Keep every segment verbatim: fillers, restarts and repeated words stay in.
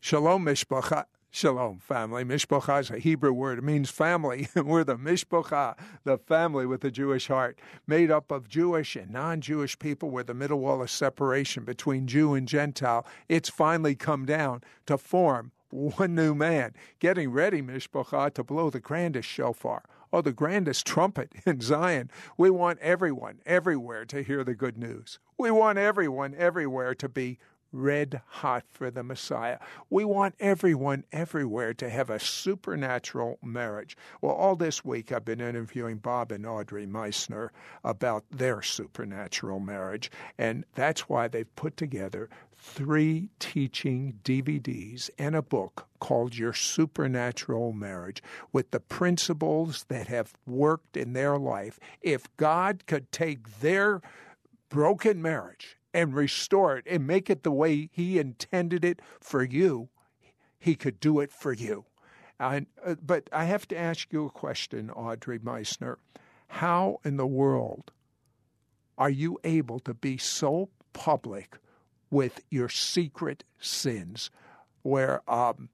Shalom, Mishpacha. Shalom, family. Mishpacha is a Hebrew word. It means family. We're the Mishpacha, the family with a Jewish heart, made up of Jewish and non-Jewish people. We're the middle wall of separation between Jew and Gentile. It's finally come down to form one new man, getting ready, Mishpacha, to blow the grandest shofar. Oh, the grandest trumpet in Zion. We want everyone, everywhere to hear the good news. We want everyone, everywhere to be red hot for the Messiah. We want everyone everywhere to have a supernatural marriage. Well, all this week I've been interviewing Bob and Audrey Meissner about their supernatural marriage, and that's why they've put together three teaching D V Ds and a book called Your Supernatural Marriage, with the principles that have worked in their life. If God could take their broken marriage and restore it and make it the way he intended it for you, he could do it for you. And, uh, but I have to ask you a question, Audrey Meissner. How in the world are you able to be so public with your secret sins? Where, um,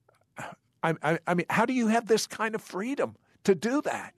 I, I, I mean, how do you have this kind of freedom to do that?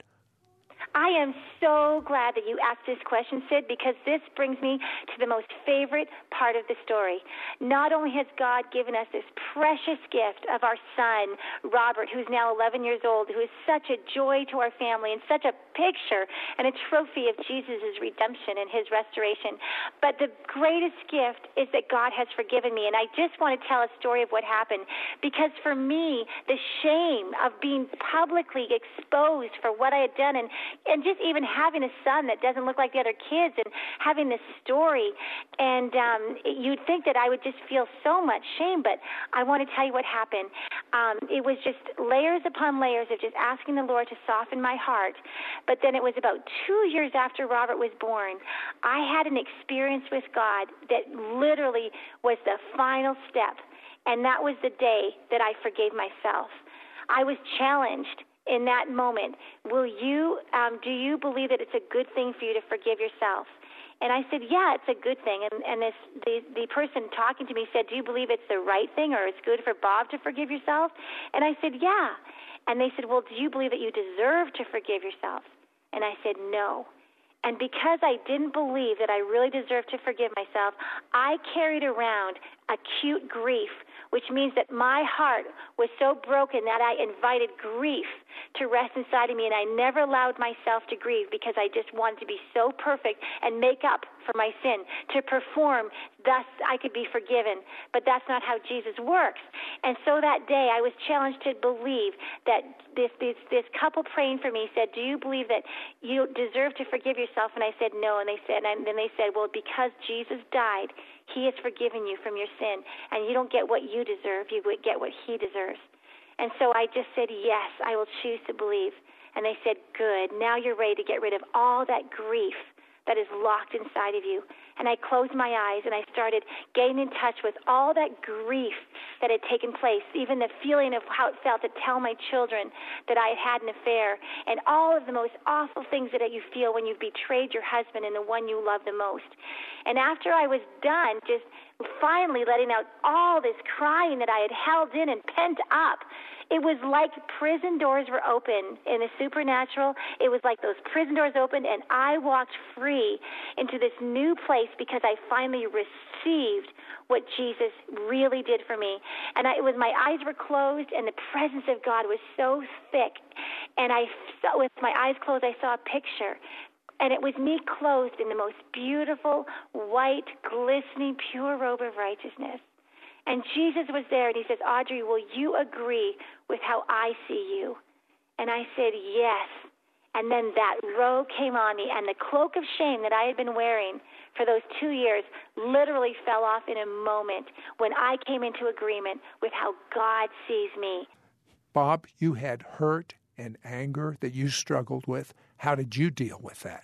I am so glad that you asked this question, Sid, because this brings me to the most favorite part of the story. Not only has God given us this precious gift of our son, Robert, who's now eleven years old, who is such a joy to our family and such a picture and a trophy of Jesus' redemption and his restoration, but the greatest gift is that God has forgiven me. And I just want to tell a story of what happened, because for me, the shame of being publicly exposed for what I had done, and And just even having a son that doesn't look like the other kids, and having this story, and um, you'd think that I would just feel so much shame, but I want to tell you what happened. Um, it was just layers upon layers of just asking the Lord to soften my heart. But then it was about two years after Robert was born, I had an experience with God that literally was the final step, and that was the day that I forgave myself. I was challenged in that moment. Will you, um, do you believe that it's a good thing for you to forgive yourself? And I said, yeah, it's a good thing. And, and this, the, the person talking to me said, do you believe it's the right thing, or it's good for Bob to forgive yourself? And I said, yeah. And they said, well, do you believe that you deserve to forgive yourself? And I said, no. And because I didn't believe that I really deserved to forgive myself, I carried around acute grief, which means that my heart was so broken that I invited grief to rest inside of me, and I never allowed myself to grieve because I just wanted to be so perfect and make up for my sin, to perform, thus I could be forgiven. But that's not how Jesus works. And so that day I was challenged to believe that this, this, this couple praying for me said, do you believe that you deserve to forgive yourself? And I said, no. And they said, and then they said, well, because Jesus died, he has forgiven you from your sin, and you don't get what you deserve, you get what he deserves. And so I just said, yes, I will choose to believe. And they said, good, now you're ready to get rid of all that grief that is locked inside of you. And I closed my eyes, and I started getting in touch with all that grief that had taken place, even the feeling of how it felt to tell my children that I had had an affair, and all of the most awful things that you feel when you've betrayed your husband and the one you love the most. And after I was done, just finally letting out all this crying that I had held in and pent up, it was like prison doors were open in the supernatural. It was like those prison doors opened, and I walked free into this new place because I finally received what Jesus really did for me. And I, it was, my eyes were closed, and the presence of God was so thick. And I saw, with my eyes closed, I saw a picture. And it was me clothed in the most beautiful, white, glistening, pure robe of righteousness. And Jesus was there, and he says, Audrey, will you agree with how I see you? And I said, yes. And then that robe came on me, and the cloak of shame that I had been wearing for those two years literally fell off in a moment when I came into agreement with how God sees me. Bob, you had hurt and anger that you struggled with. How did you deal with that?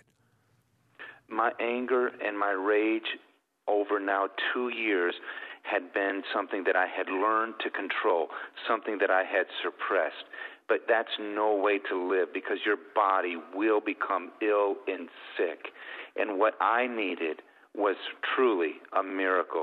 My anger and my rage over now two years had been something that I had learned to control, something that I had suppressed. But that's no way to live, because your body will become ill and sick. And what I needed was truly a miracle.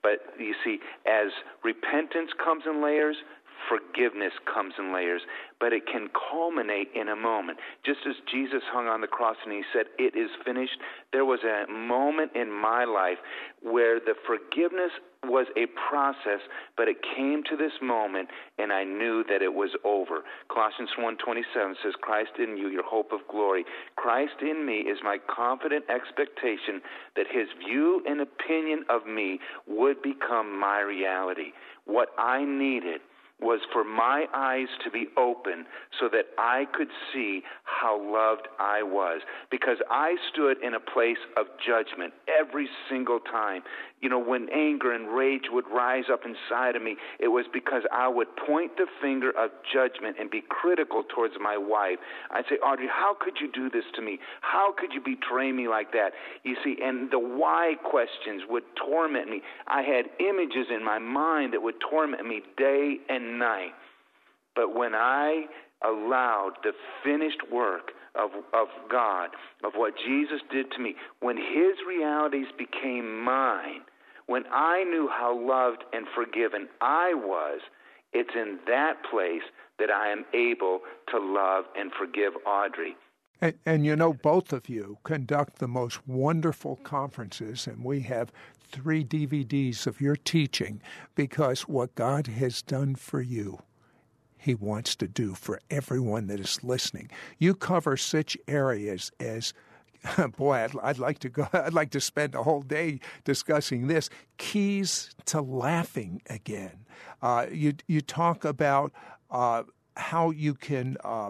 But you see, as repentance comes in layers, forgiveness comes in layers, but it can culminate in a moment. Just as Jesus hung on the cross and he said, "It is finished," there was a moment in my life where the forgiveness was a process, but it came to this moment, and I knew that it was over. Colossians one twenty-seven says, "Christ in you, your hope of glory." Christ in me is my confident expectation that his view and opinion of me would become my reality. What I needed was for my eyes to be open so that I could see how loved I was, because I stood in a place of judgment every single time. You know, when anger and rage would rise up inside of me, it was because I would point the finger of judgment and be critical towards my wife. I'd say, "Audrey, how could you do this to me? How could you betray me like that?" You see, and the why questions would torment me. I had images in my mind that would torment me day and night. But when I allowed the finished work of, of God, of what Jesus did to me, when his realities became mine, when I knew how loved and forgiven I was, it's in that place that I am able to love and forgive Audrey. And, and you know, both of you conduct the most wonderful conferences, and we have three D V Ds of your teaching, because what God has done for you, he wants to do for everyone that is listening. You cover such areas as, boy, I'd, I'd like to go. I'd like to spend a whole day discussing this. Keys to laughing again. Uh, you you talk about uh, how you can uh,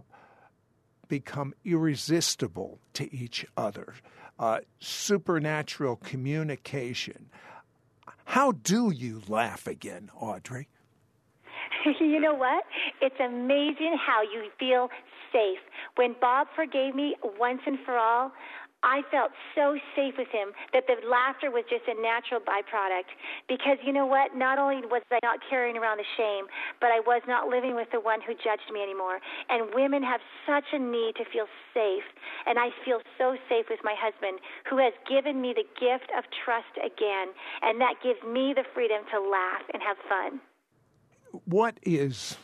become irresistible to each other. Uh, supernatural communication. How do you laugh again, Audrey? You know what? It's amazing how you feel safe. When Bob forgave me once and for all, I felt so safe with him that the laughter was just a natural byproduct. Because you know what? Not only was I not carrying around the shame, but I was not living with the one who judged me anymore. And women have such a need to feel safe. And I feel so safe with my husband, who has given me the gift of trust again. And that gives me the freedom to laugh and have fun. What is,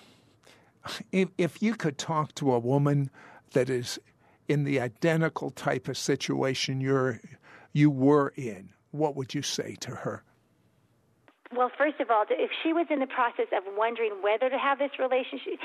if, if you could talk to a woman that is in the identical type of situation you're, you were in, what would you say to her? Well, first of all, if she was in the process of wondering whether to have this relationship,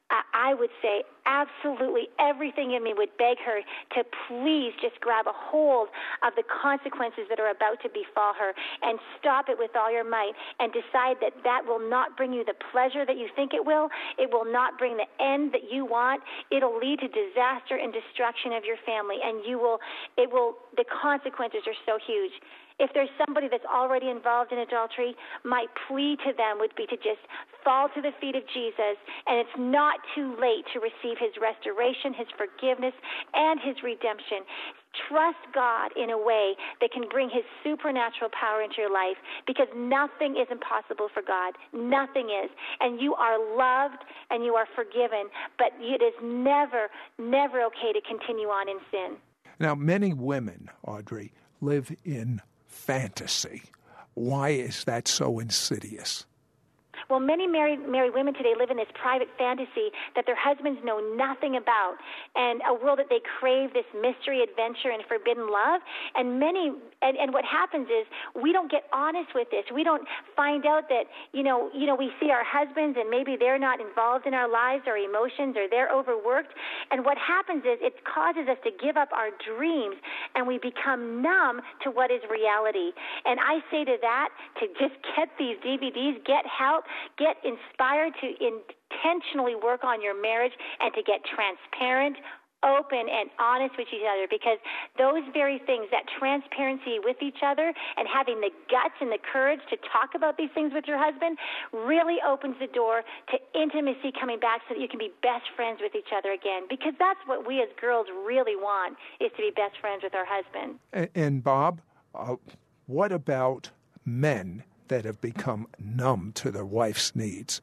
I would say absolutely everything in me would beg her to please just grab a hold of the consequences that are about to befall her and stop it with all your might and decide that that will not bring you the pleasure that you think it will. It will not bring the end that you want. It'll lead to disaster and destruction of your family, and you will, it will, the consequences are so huge. If there's somebody that's already involved in adultery, my plea to them would be to just fall to the feet of Jesus, and it's not too late to receive his restoration, his forgiveness, and his redemption. Trust God in a way that can bring his supernatural power into your life, because nothing is impossible for God. Nothing is. And you are loved and you are forgiven, but it is never, never okay to continue on in sin. Now, many women, Audrey, live in fantasy. Why is that so insidious? Well, many married, married women today live in this private fantasy that their husbands know nothing about, and a world that they crave this mystery, adventure, and forbidden love. And many, and, and what happens is we don't get honest with this. We don't find out that, you know, you know, we see our husbands and maybe they're not involved in our lives or emotions, or they're overworked. And what happens is it causes us to give up our dreams, and we become numb to what is reality. And I say to that, to just get these D V Ds, get help, get inspired to intentionally work on your marriage, and to get transparent, open, and honest with each other, because those very things, that transparency with each other and having the guts and the courage to talk about these things with your husband, really opens the door to intimacy coming back, so that you can be best friends with each other again, because that's what we as girls really want, is to be best friends with our husband. And, and Bob, uh, what about men that have become numb to their wife's needs?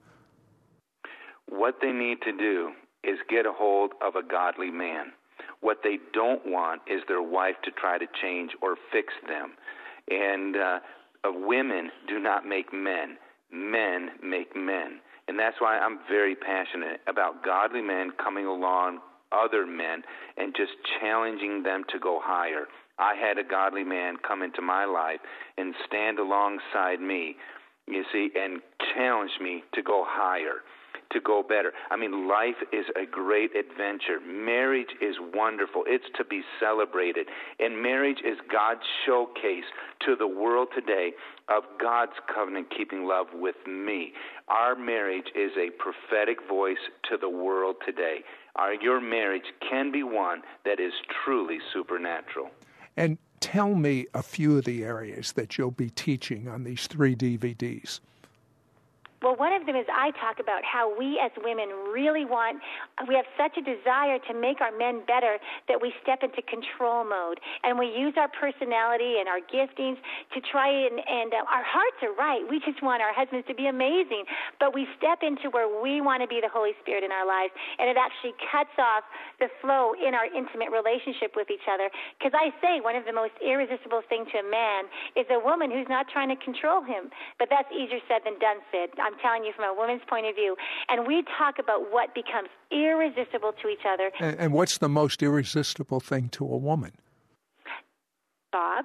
What they need to do is get a hold of a godly man. What they don't want is their wife to try to change or fix them. And uh, Uh, women do not make men. Men make men. And that's why I'm very passionate about godly men coming along other men and just challenging them to go higher. I had a godly man come into my life and stand alongside me, you see, and challenge me to go higher, to go better. I mean, life is a great adventure. Marriage is wonderful. It's to be celebrated. And marriage is God's showcase to the world today of God's covenant-keeping love with me. Our marriage is a prophetic voice to the world today. Our, your marriage can be one that is truly supernatural. And tell me a few of the areas that you'll be teaching on these three D V Ds. Well, one of them is I talk about how we as women really want, we have such a desire to make our men better that we step into control mode. And we use our personality and our giftings to try and, and uh, our hearts are right. We just want our husbands to be amazing. But we step into where we want to be the Holy Spirit in our lives, and it actually cuts off the flow in our intimate relationship with each other. Because I say one of the most irresistible things to a man is a woman who's not trying to control him. But that's easier said than done, Sid. I'm telling you from a woman's point of view. And we talk about what becomes irresistible to each other. And, and what's the most irresistible thing to a woman? Bob?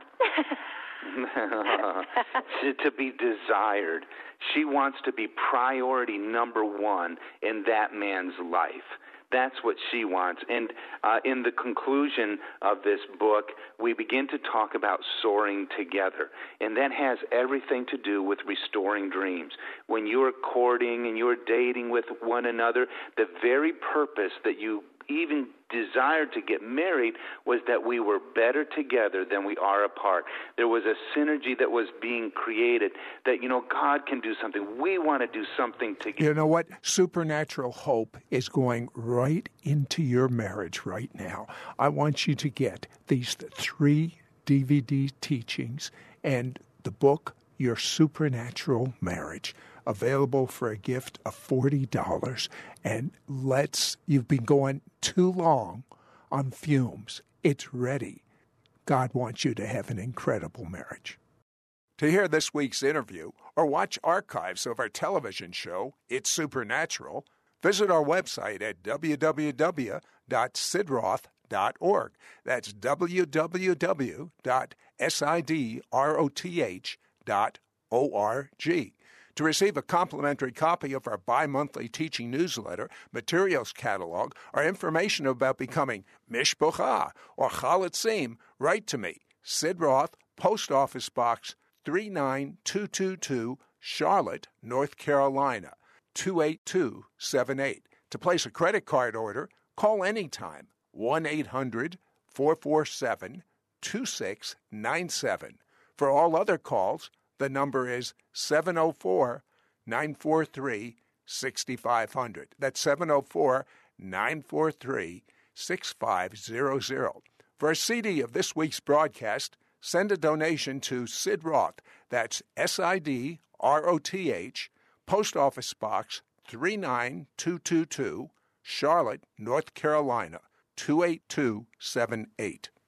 to, to be desired. She wants to be priority number one in that man's life. That's what she wants. And uh, in the conclusion of this book, we begin to talk about soaring together. And that has everything to do with restoring dreams. When you're courting and you're dating with one another, the very purpose that you even desired to get married was that we were better together than we are apart. There was a synergy that was being created that, you know, God can do something. We want to do something together. You know what? Supernatural Hope is going right into your marriage right now. I want you to get these three D V D teachings and the book, Your Supernatural Marriage, available for a gift of forty dollars. And let's, you've been going too long on fumes. It's ready. God wants you to have an incredible marriage. To hear this week's interview or watch archives of our television show, It's Supernatural, visit our website at w w w dot sidroth dot org. That's w w w dot sidroth dot org. To receive a complimentary copy of our bi-monthly teaching newsletter, materials catalog, or information about becoming Mishpocha or Chalatzim, write to me, Sid Roth, Post Office Box three nine two two two, Charlotte, North Carolina, two eight two seven eight. To place a credit card order, call anytime, one eight hundred four four seven two six nine seven. For all other calls, the number is seven oh four nine four three six five zero zero. That's seven oh four nine four three six five zero zero. For a C D of this week's broadcast, send a donation to Sid Roth. That's S I D R O T H, Post Office Box three nine two two two, Charlotte, North Carolina, two eight two seven eight.